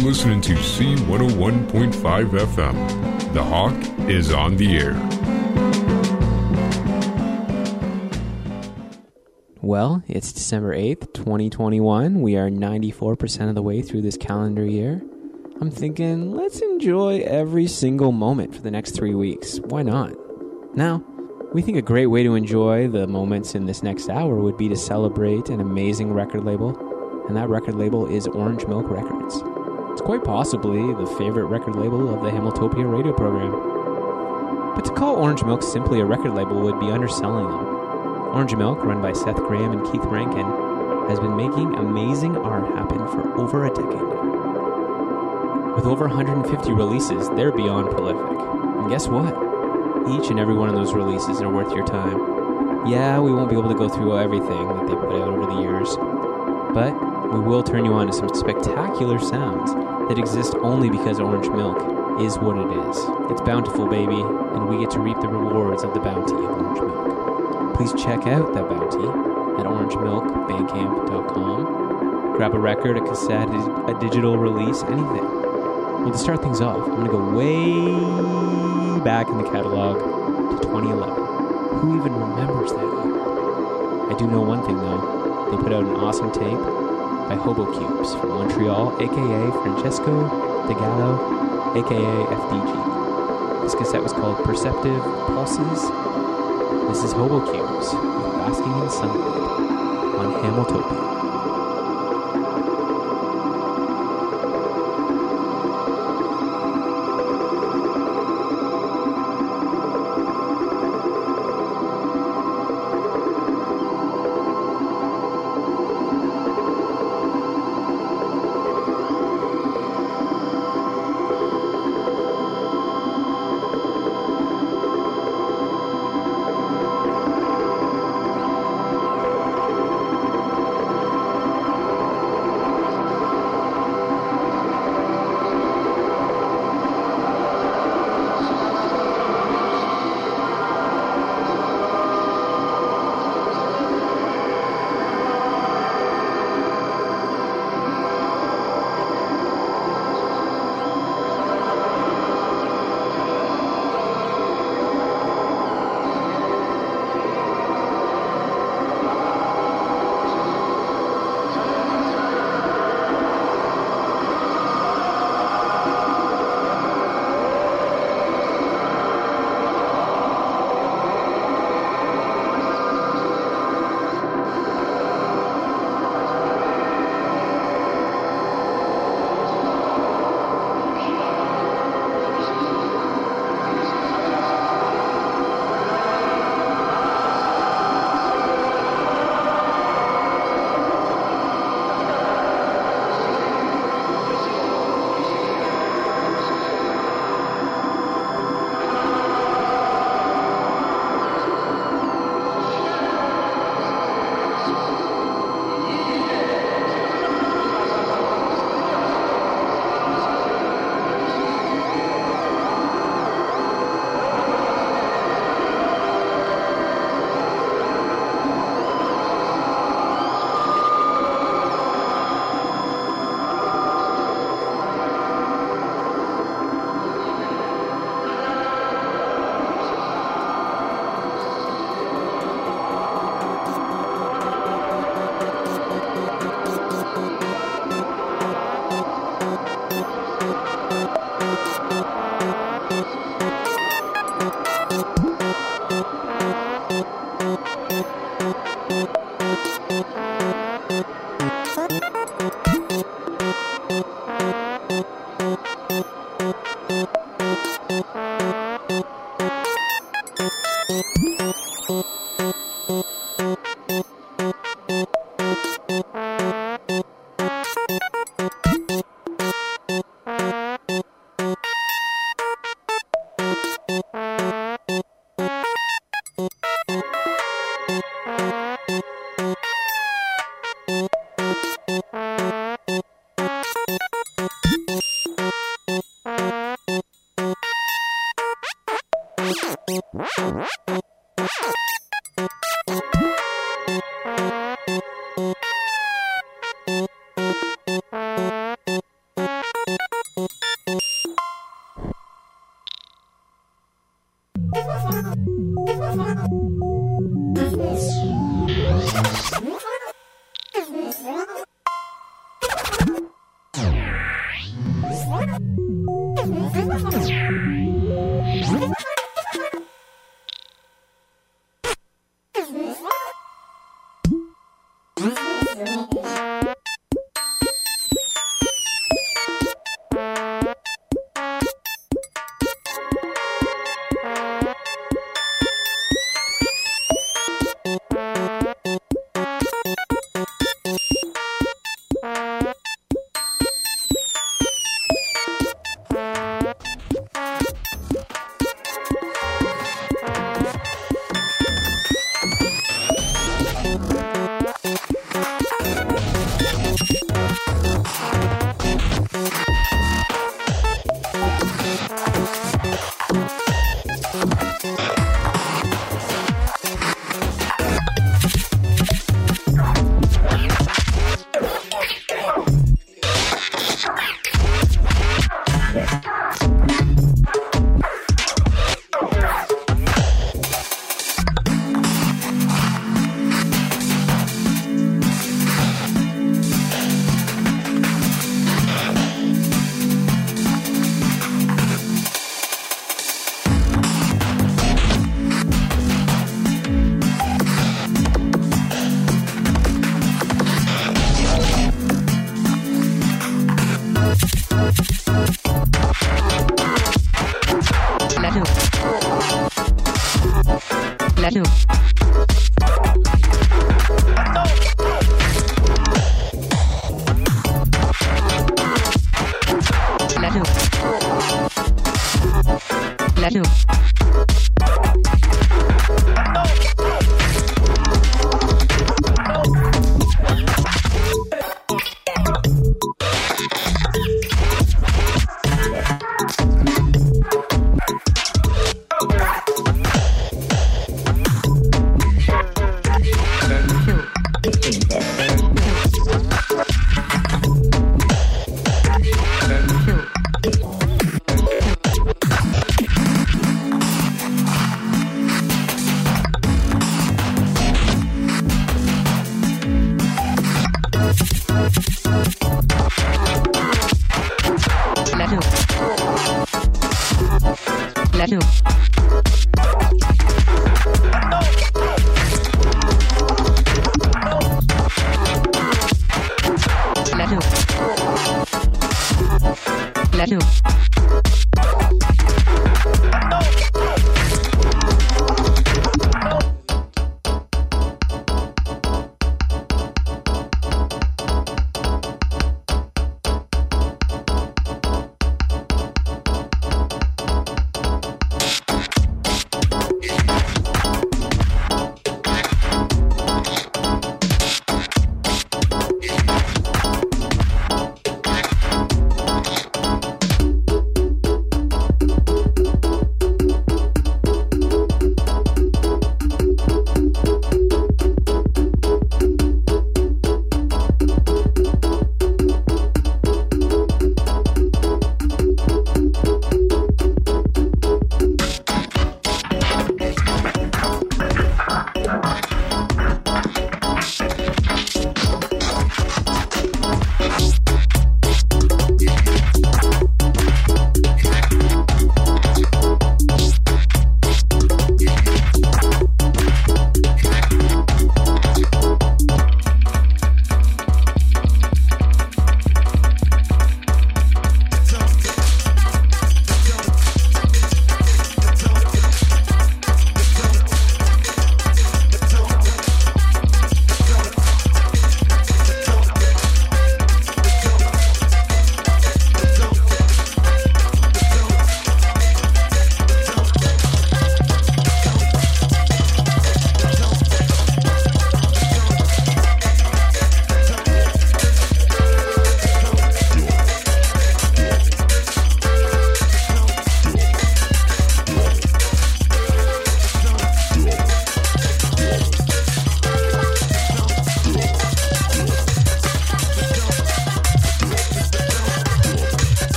listening to C101.5 FM. The Hawk is on the air. Well, it's December 8th, 2021. We are 94% of the way through this calendar year. I'm thinking, let's enjoy every single moment for the next 3 weeks. Why not? Now, we think a great way to enjoy the moments in this next hour would be to celebrate an amazing record label, and that record label is Orange Milk Records. It's quite possibly the favorite record label of the Hamiltopia radio program. But to call Orange Milk simply a record label would be underselling them. Orange Milk, run by Seth Graham and Keith Rankin, has been making amazing art happen for over a decade now. With over 150 releases, they're beyond prolific. And guess what? Each and every one of those releases are worth your time. Yeah, we won't be able to go through everything that they put out over the years, but we will turn you on to some spectacular sounds that exist only because Orange Milk is what it is. It's bountiful, baby, and we get to reap the rewards of the bounty of Orange Milk. Please check out that bounty at orangemilkbandcamp.com. Grab a record, a cassette, a digital release, anything. Well, to start things off, I'm going to go way back in the catalog to 2011. Who even remembers that year? I do know one thing, though. They put out an awesome tape by Hobo Cubes from Montreal, a.k.a. Francesco DeGallo, a.k.a. FDG. This cassette was called Perceptive Pulses. This is Hobo Cubes with Basking in Sunlight on Hamiltopia.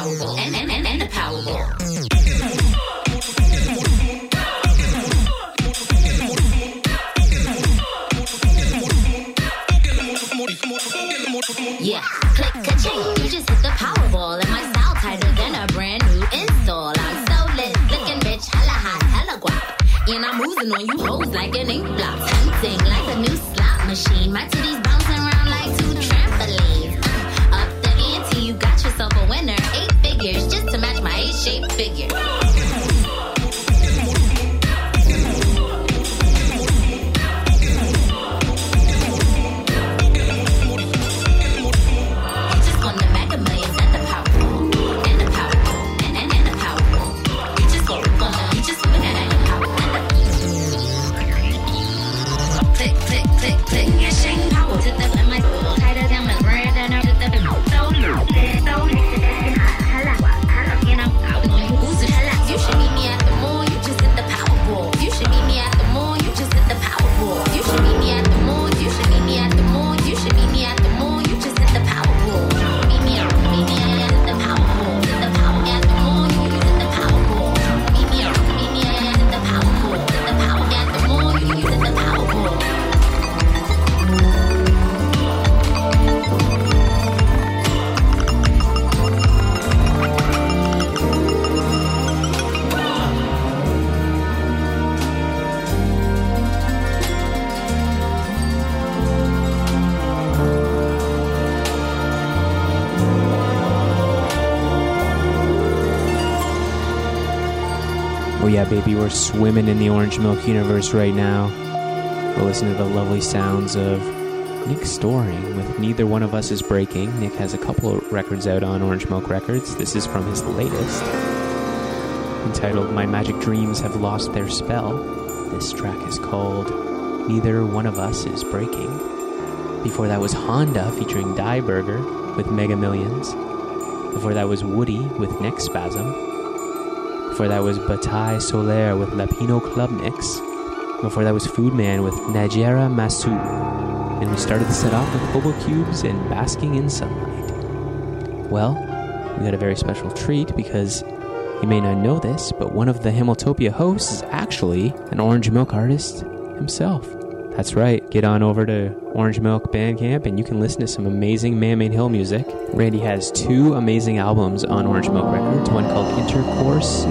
Powerball. And the Powerball. Yeah, click ka-ching, you just hit the Powerball. And my style tighter than a brand new install. I'm so lit, looking bitch, hella hot, hella guap. And I'm oozing on you hoes like an ink blot. Tempting like a new slot machine. My titties bouncing around like two trampolines. Up the ante, you got yourself a winner. 8 figures just to match my 8-shaped figure. Yeah, baby, we're swimming in the Orange Milk universe right now. We'll listen to the lovely sounds of Nick Storing with Neither One of Us Is Breaking. Nick has a couple of records out on Orange Milk Records. This is from his latest, entitled My Magic Dreams Have Lost Their Spell. This track is called Neither One of Us Is Breaking. Before that was Honda featuring Die Burger with Mega Millions. Before that was Woody with Neck Spasm. Before that was Bataille Solaire with Lapino Club Mix. Before that was Foodman with Najera Masu. And we started the set off with Hobo Cubes and Basking in Sunlight. Well, we got a very special treat because you may not know this, but one of the Hamiltopia hosts is actually an Orange Milk artist himself. That's right, get on over to Orange Milk Bandcamp and you can listen to some amazing Man-Made Hill music. Randy has 2 amazing albums on Orange Milk Records, one called Intercourses,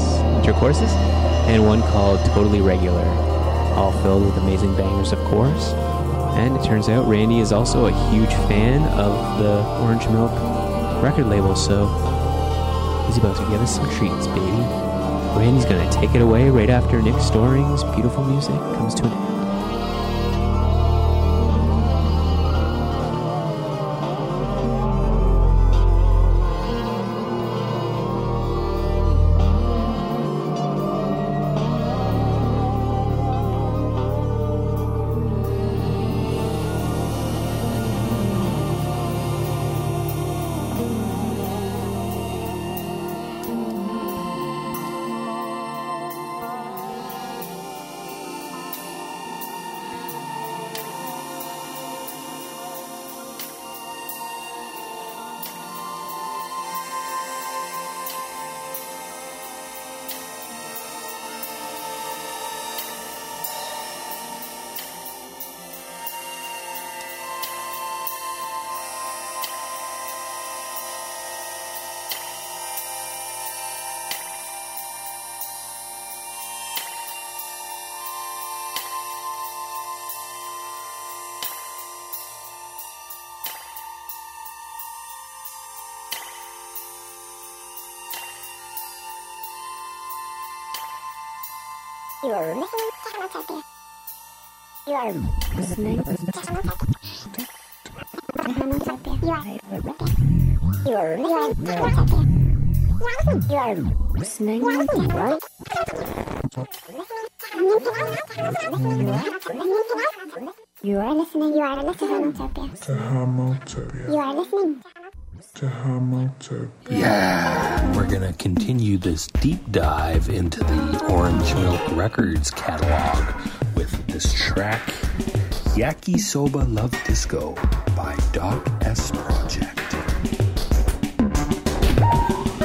and one called Totally Regular, all filled with amazing bangers, of course. And it turns out Randy is also a huge fan of the Orange Milk record label, so he's about to give us some treats, baby. Randy's going to take it away right after Nick Storing's beautiful music comes to an end. You are listening to Hamiltopia. You are listening to Hamiltopia. You are listening Yeah, we're going to continue this deep dive into the Orange Milk Records catalog with this track, Yakisoba Love Disco by Doc S Project.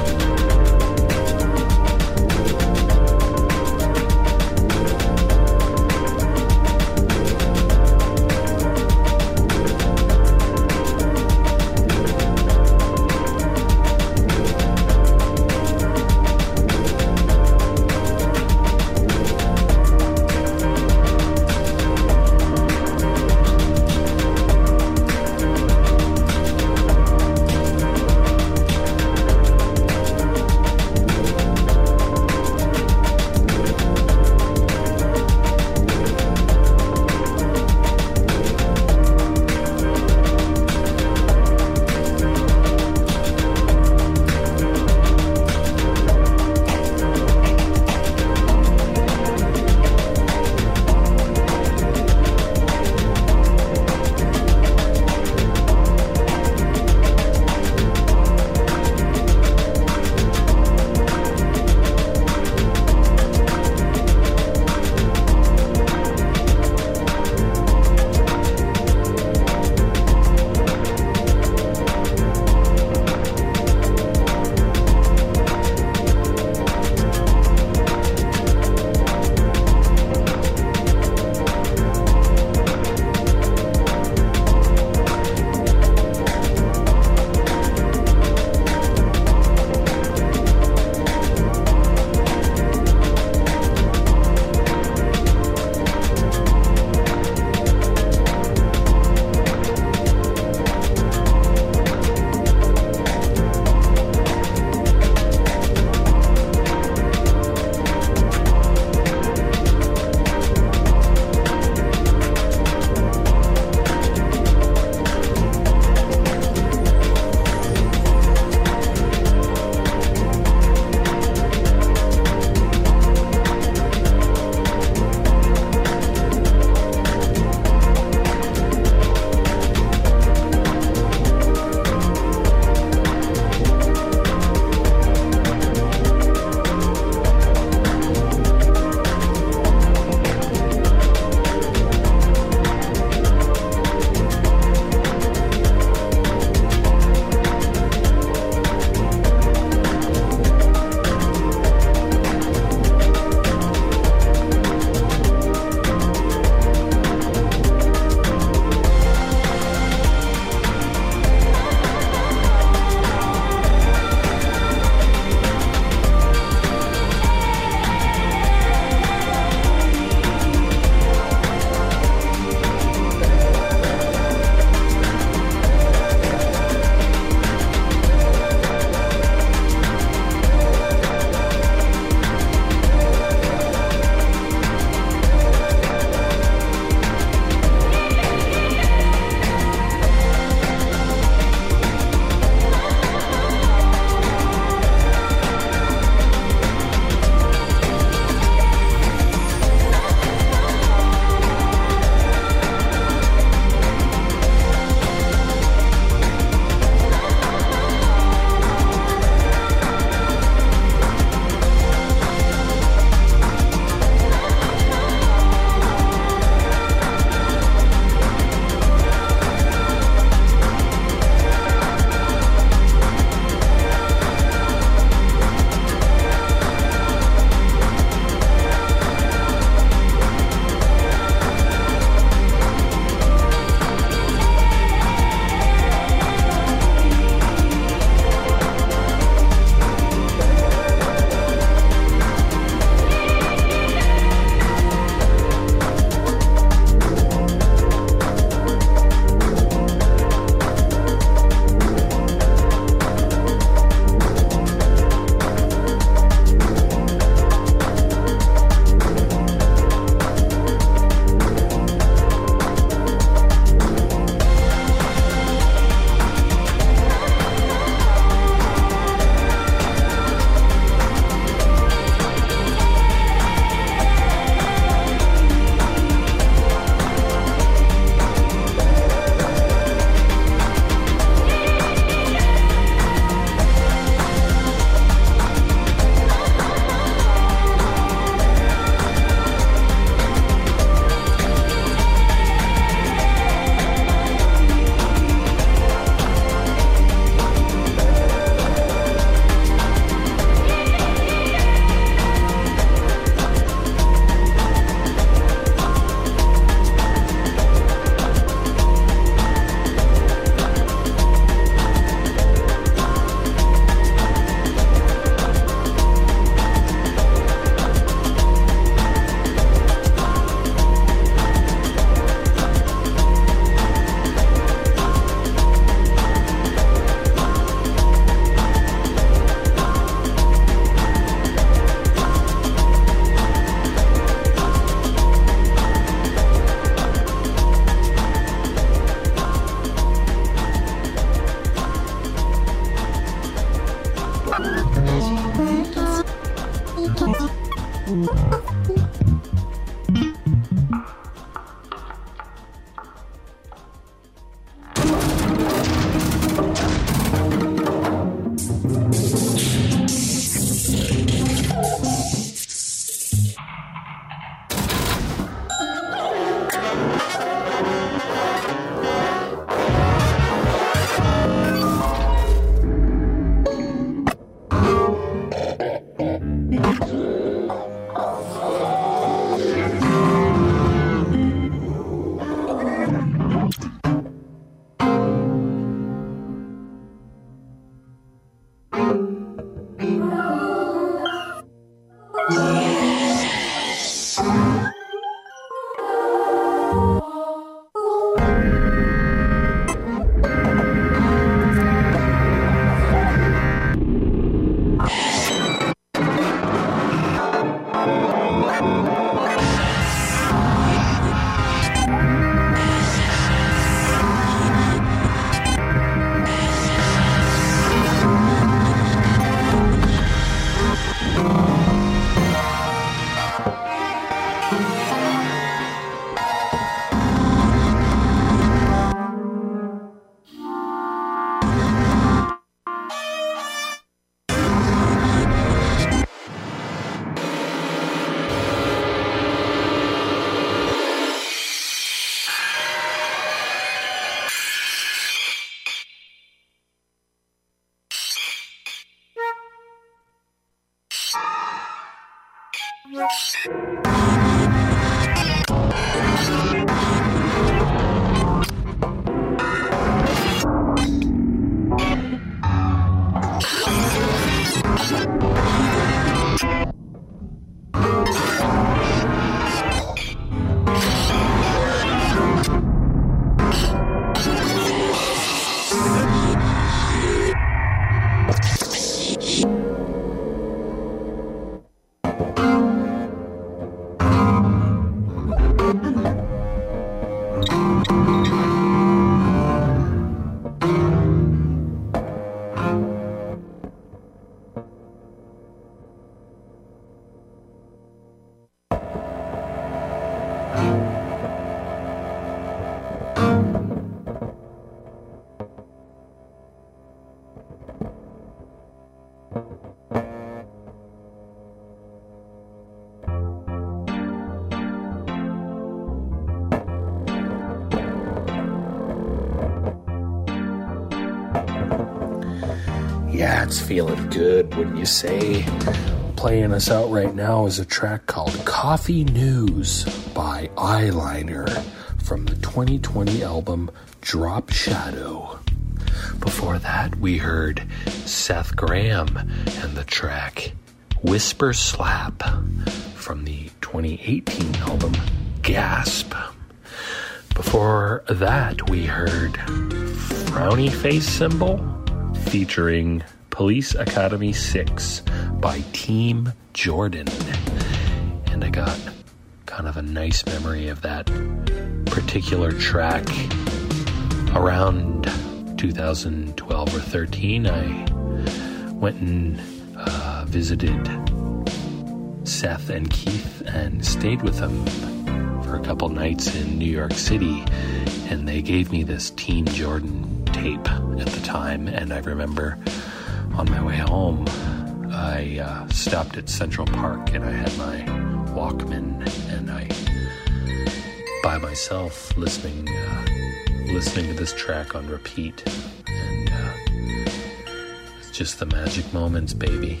Yeah, it's feeling good, wouldn't you say? Playing us out right now is a track called Coffee News by Eyeliner from the 2020 album Drop Shadow. Before that, we heard Seth Graham and the track Whisper Slap from the 2018 album Gasp. Before that, we heard Frowny Face Symbol featuring Police Academy 6 by Team Jordan. And I got kind of a nice memory of that particular track. Around 2012 or 13, I went and visited Seth and Keith and stayed with them for a couple nights in New York City, and they gave me this Team Jordan tape at the time. And I remember on my way home I stopped at Central Park and I had my Walkman and I by myself listening to this track on repeat, and it's just the magic moments, baby.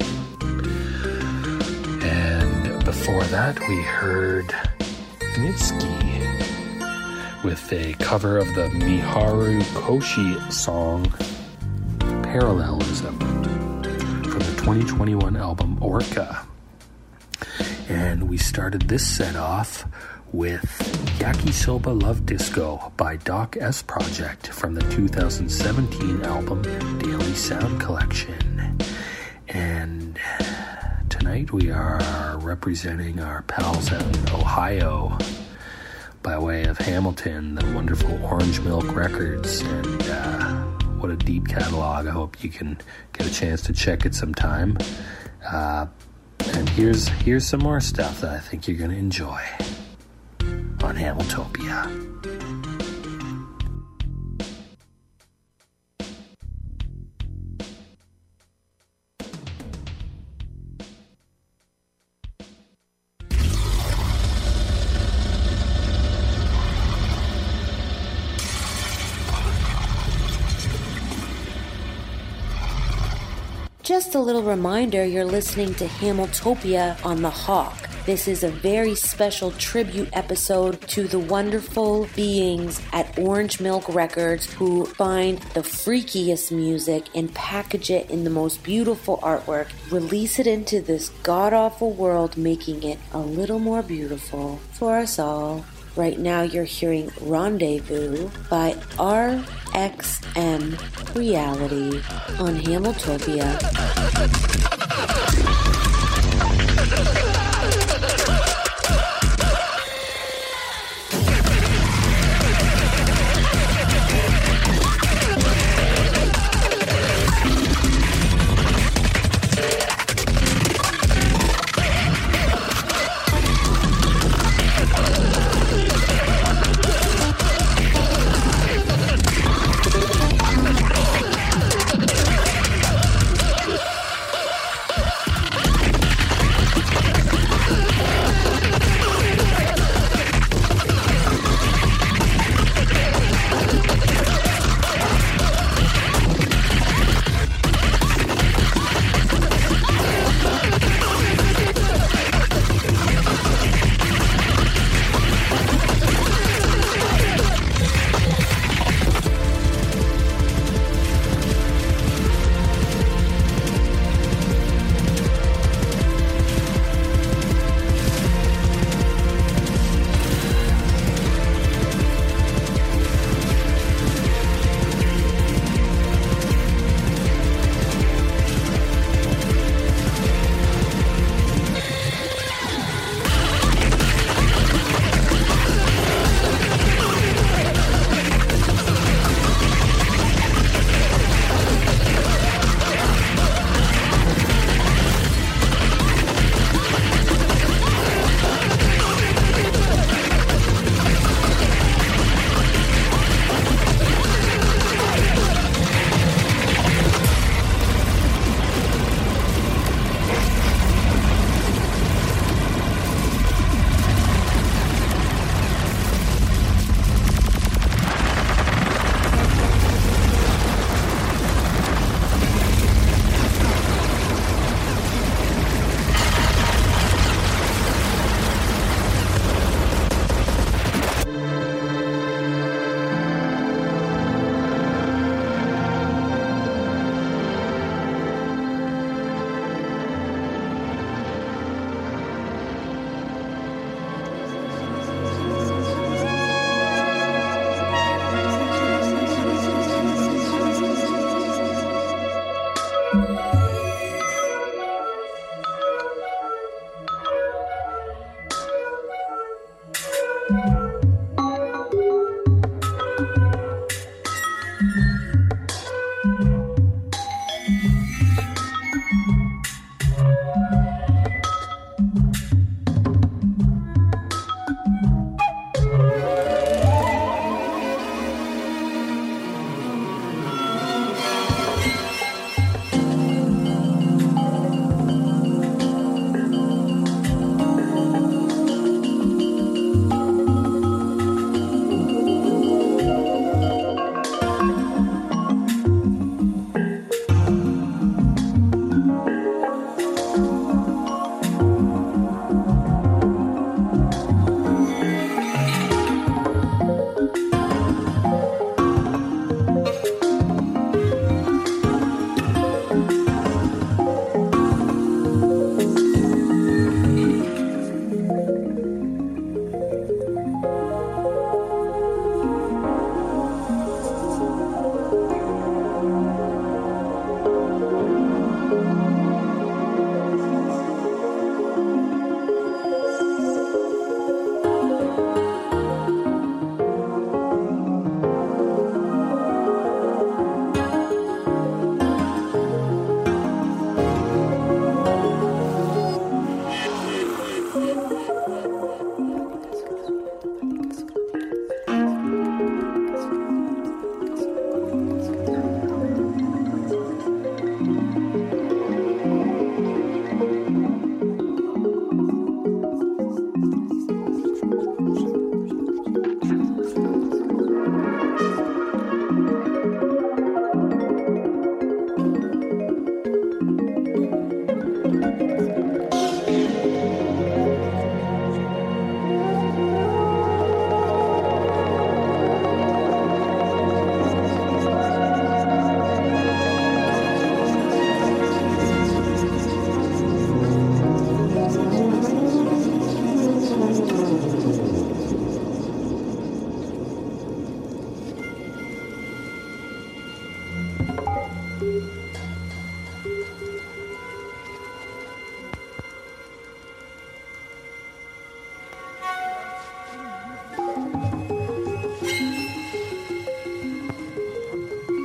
And before that, we heard Nitsky with a cover of the Miharu Koshi song Parallelism from the 2021 album Orca. And we started this set off with Yakisoba Love Disco by Doc S Project from the 2017 album Daily Sound Collection. And tonight we are representing our pals out in Ohio by way of Hamilton, the wonderful Orange Milk Records. And what a deep catalog. I hope you can get a chance to check it sometime. And here's some more stuff that I think you're going to enjoy on Hamiltopia. Just a little reminder, you're listening to Hamiltopia on The Hawk. This is a very special tribute episode to the wonderful beings at Orange Milk Records who find the freakiest music and package it in the most beautiful artwork, release it into this god-awful world, making it a little more beautiful for us all. Right now you're hearing Rendezvous by RXM Reality on Hamiltopia.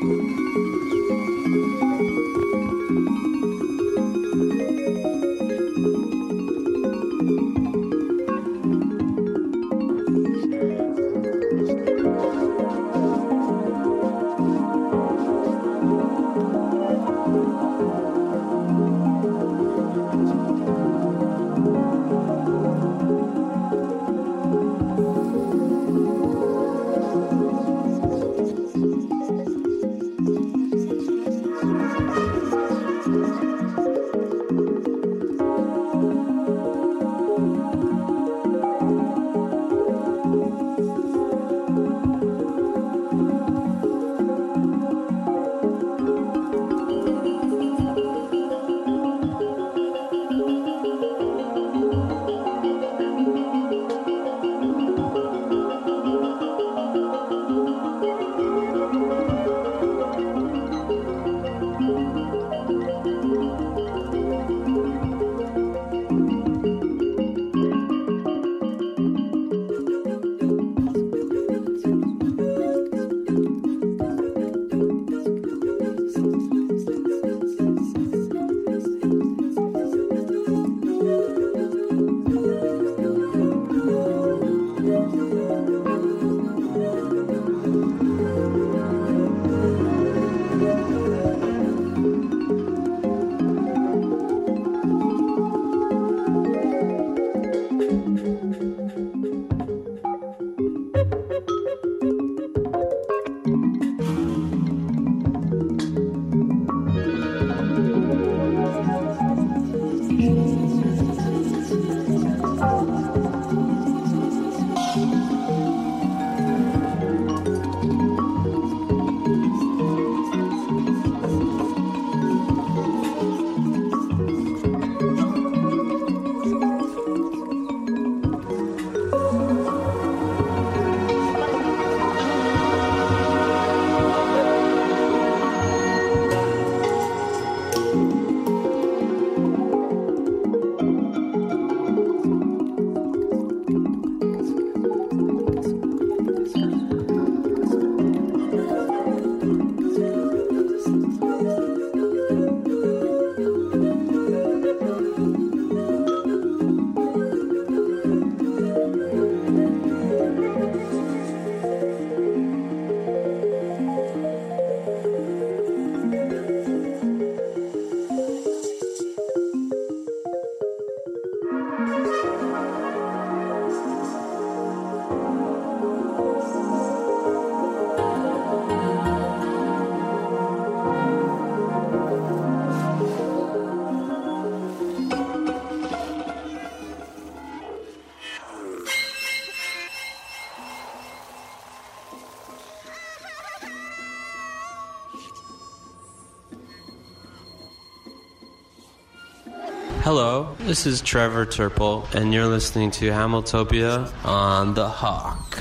Hello, this is Trevor Turple, and you're listening to Hamiltopia on The Hawk.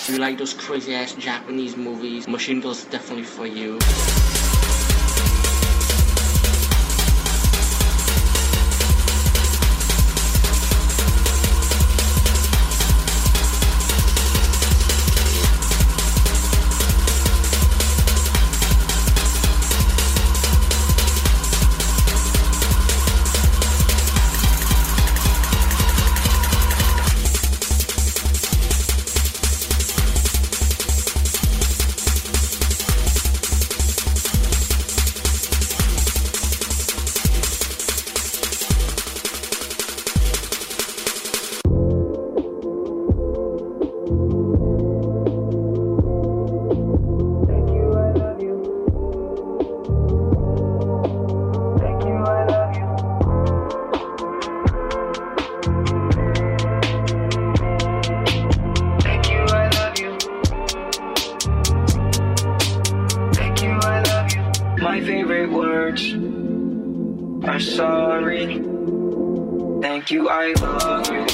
If you like those crazy ass Japanese movies, Machine Girl is definitely for you. My favorite words are sorry, thank you, I love you.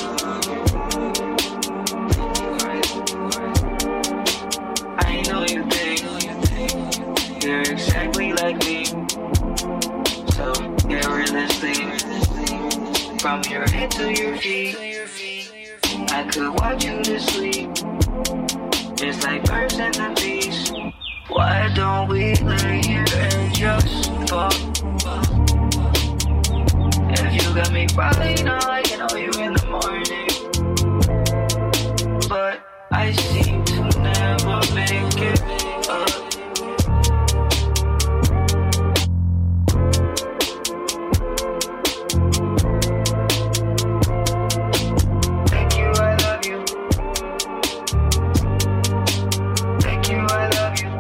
I know you think you're exactly like me, so get realistic. From your head to your feet, I could watch you to sleep, just like birds and the bees. Why don't we lay here and just fuck? If you got me falling out, I can know you in the morning, but I seem to never make it up. Thank you, I love you. Thank you, I love you.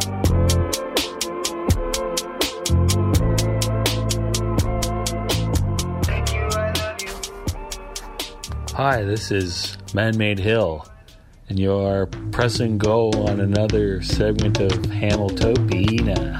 Hi, this is Man-Made Hill, and you're pressing go on another segment of Hamiltopia.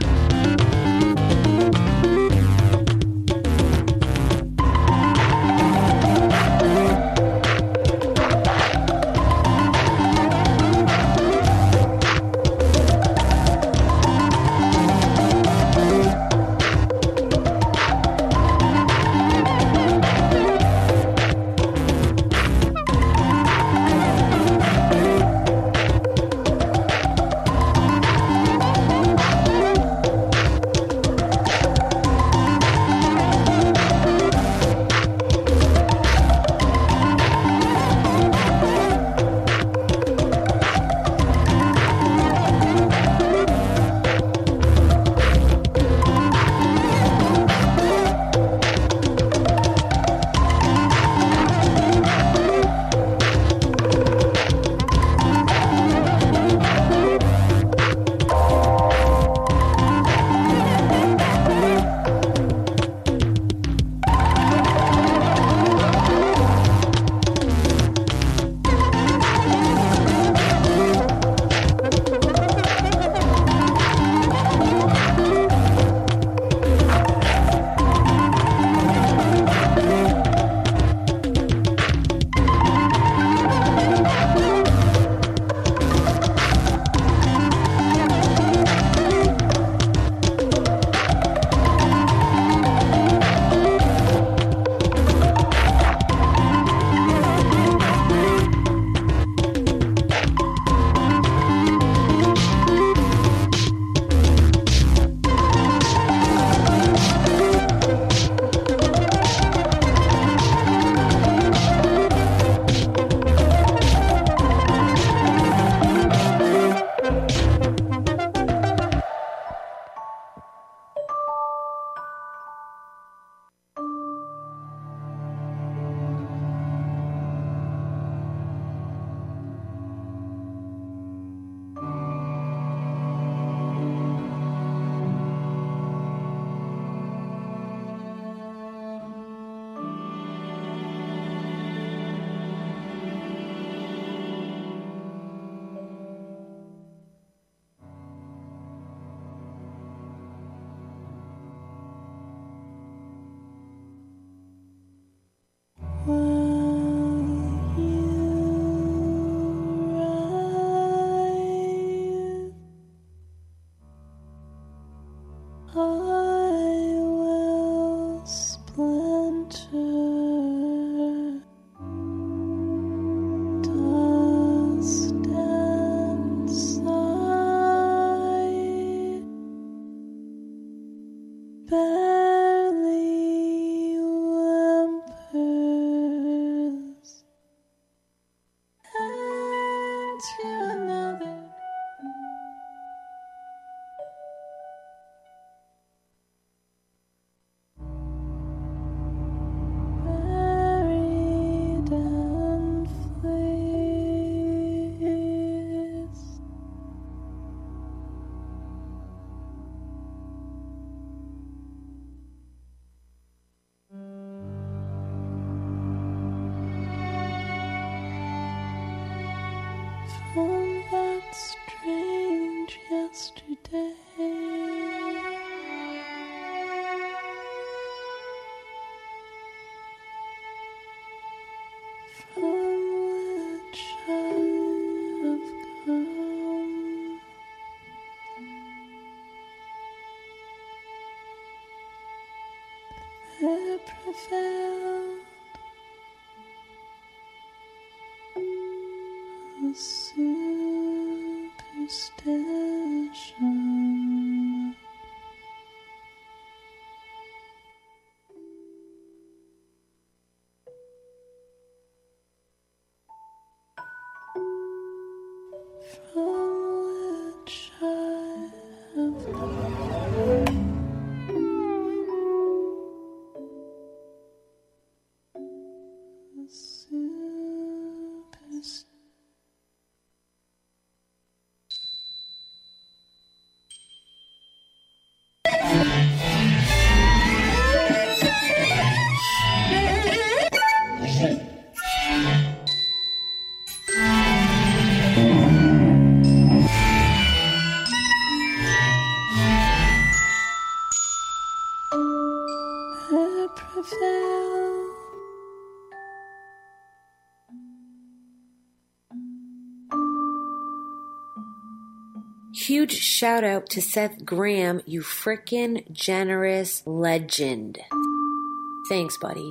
From that strange yesterday, from which I have come, there prevailed a superstition. From which I have come. A superstition. There prevailed Huge shout out to Seth Graham, you frickin' generous legend. Thanks, buddy.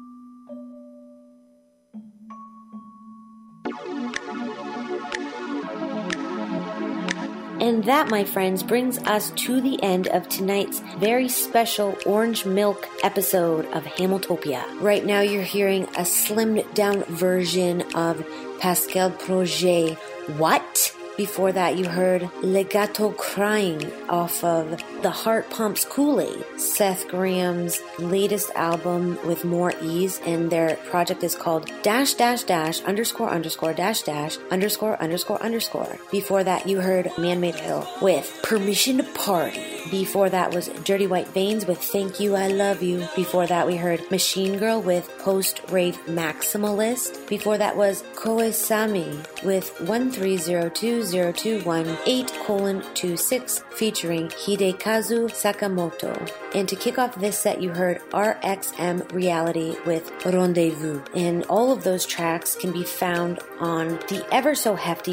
And that, my friends, brings us to the end of tonight's very special Orange Milk episode of Hamiltopia. Right now you're hearing a slimmed down version of Pascal Projet. What? Before that, you heard Legato Crying off of The Heart Pumps Kool-Aid, Seth Graham's latest album with more ease, and their project is called ___________. Before that, you heard Man-Made Hill with Permission to Party. Before that was Dirty White Veins with Thank You, I Love You. Before that, we heard Machine Girl with Post-Rave Maximalist. Before that was Koesami with 1302021-8:26 featuring Hidekazu Sakamoto. And to kick off this set, you heard RXM Reality with Rendezvous. And all of those tracks can be found on the ever so hefty